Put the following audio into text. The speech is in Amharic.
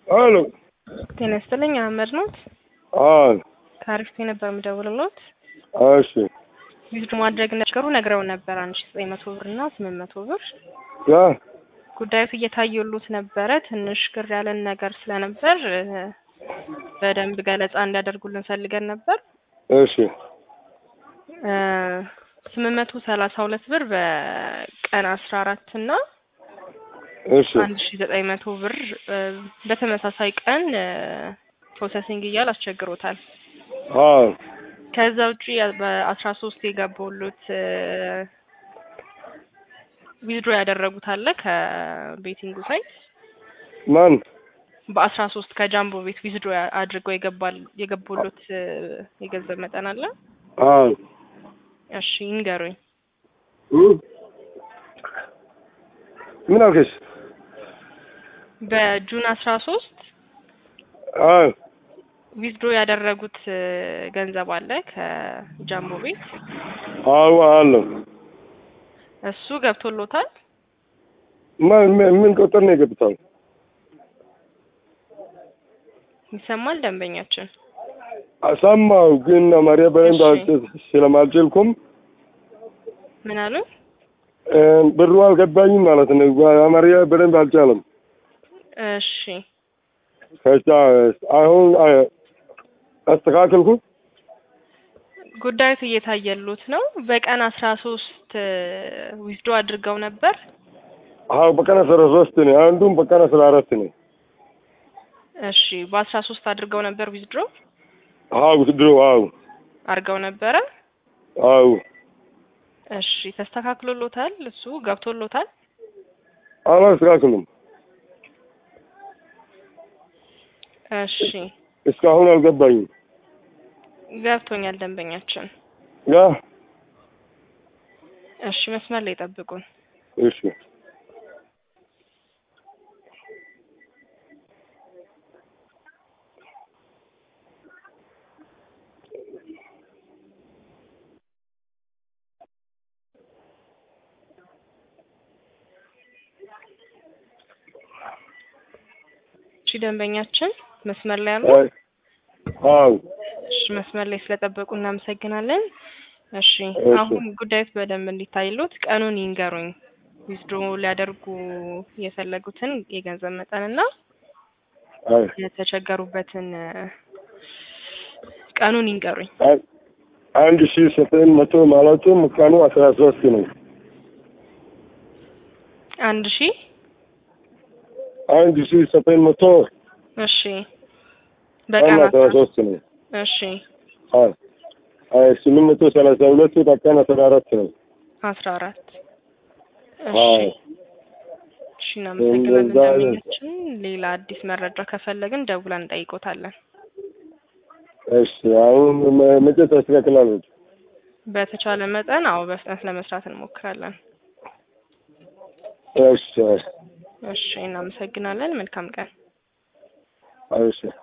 አሎ ጤና ይስጥልኝ አህመድ ነው። ካሪፍ ነበር የምደውልልዎት። እሺ ቪዲዮ ማድረግ ነግረው ነበር 1900 ብር እና 800 ብር ያ ጉዳዩ እየታየሉት ነበረ። ትንሽ ግር ያለን ነገር ስለነበር በደንብ ገለጻ እንዲያደርጉልን ፈልገን ነበር። እሺ 832 ብር በቀን 14 እና እሺ 1900 ብር በተመሳሳይ ቀን ፕሮሰሲንግ እያል አስቸግሮታል። ከዛ ውጪ በ13 የገባውሉት ዊዝድሮ ያደረጉት አለ ከቤቲንግ ሳይት ማን በ13 ከጃምቦ ቤት ዊዝድሮ አድርገው የገባውሉት የገንዘብ መጠን አለ። እሺ ይንገሩኝ። ምን አልከሽ? በጁን 13 ዊዝድሮ ያደረጉት ገንዘብ አለ ከጃምቦ ቤት። አለ እሱ ገብቶሎታል? ምን ቁጥር ነው የገብታው? ይሰማል ደንበኛችን? አሰማው ግን አማርኛ በደንብ ስለማልችልኩም ምን አሉ? ብሩ አልገባኝም ማለት ነው። አማርኛ በደንብ አልቻለም። እሺ ከዛ አሁን አስተካክልኩ። ጉዳዩ እየታየሉት ነው። በቀን 13 ዊዝድሮ አድርገው ነበር። በቀን 13 ነው። አንዱም በቀን 14 ነው። እሺ በ13 አድርገው ነበር ዊዝድሮ? ዊዝድሮ አድርገው ነበረ። እሺ ተስተካክሎሎታል? እሱ ገብቶሎታል? አላስተካክሉም። እሺ እስካሁን አልገባኝም። ገብቶኛል ደንበኛችን። እሺ መስመር ላይ ጠብቁን። እሺ ደንበኛችን መስመር ላይ አሉ? እሺ መስመር ላይ ስለጠበቁ እናመሰግናለን። እሺ አሁን ጉዳዩ በደንብ እንዲታይሉት ቀኑን ይንገሩኝ። ዊዝድሮ ሊያደርጉ የፈለጉትን የገንዘብ መጠንና የተቸገሩበትን ቀኑን ይንገሩኝ። 1700 ማለትም ቀኑ 13 ነው። 1700 እሺ በቀን 13 ነው። እሺ 832 በቀን 14 ነው። 14 እሺ እናመሰግናለን ደንበኛችን። ሌላ አዲስ መረጃ ከፈለግን ደውለን እንጠይቆታለን። እሺ አሁን መቼ ታስተካክላለች? በተቻለ መጠን በፍጥነት ለመስራት እንሞክራለን። እሺ እናመሰግናለን። መልካም ቀን። እሺ